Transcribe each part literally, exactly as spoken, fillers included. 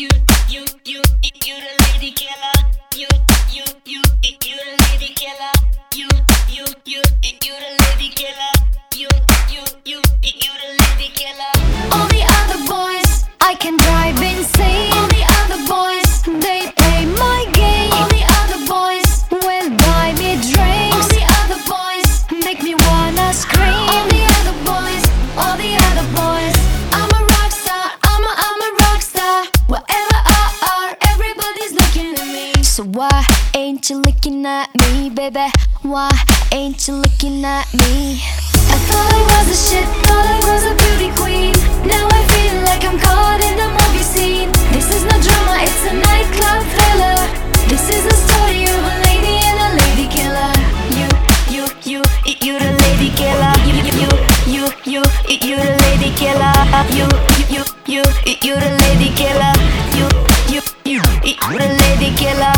you, you, you, you the lady killer. You, you, you, you the lady killer. You, you, you, you the lady killer. You, you, you, you the lady killer. All the other boys, I can drive insane. All the other boys, they play my game. All the other boys will buy me drinks. All the other boys make me wanna scream. All the other boys, all the other boys, I'm a rock star, I'm a, I'm a rock star. Wherever I are, everybody's looking at me. So why ain't you looking at me, baby? Why ain't you looking at me? I thought I was a shit, thought I was a beauty queen. Now I feel like I'm caught in the movie scene. This is no drama, it's a nightclub thriller. This is the story of a lady and a lady killer. You, you, you, you the lady killer. You, you, you, you, you the lady killer. You, you, you, you the lady killer. You, you, you, you the lady killer.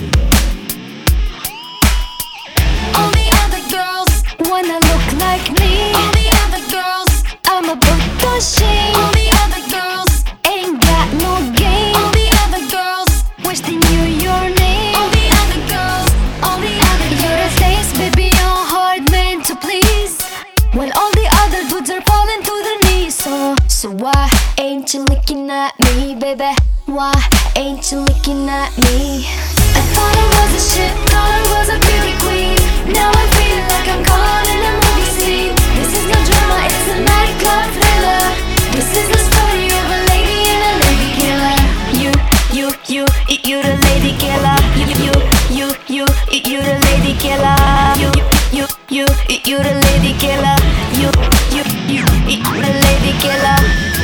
All the other girls wanna look like me. All the other girls, I'm a book machine. All the other girls ain't got no game. All the other girls wish they knew your name. All the other girls, all the other girls, you're a face, baby, you're hard man to please. When all the other dudes are falling to their knees. So, so why ain't you looking at me, baby? Why ain't you looking at me? I thought I was a shit, thought I was a beauty queen. Now I feel like I'm caught in a movie scene. This is no drama, it's a nightclub thriller. This is the story of a lady and a lady killer. You, you, you, you the lady killer. You, you, you, you, you the lady killer. You, you, you, you the lady killer. You, you, you, you the lady killer.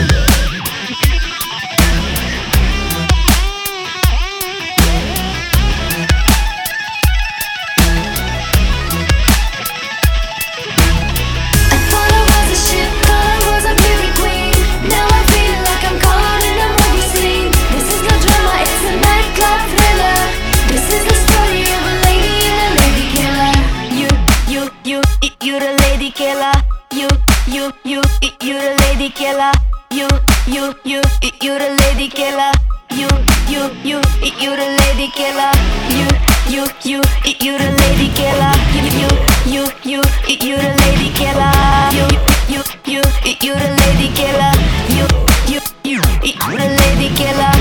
You the lady killer. You, you, you, you the lady killer. You, you, you, you the lady killer. You, you, you, you the lady killer. You, you, you, you the lady killer. You, you, you, you, you the lady killer. You, you, you, you the lady killer. You, you, you, you the lady killer.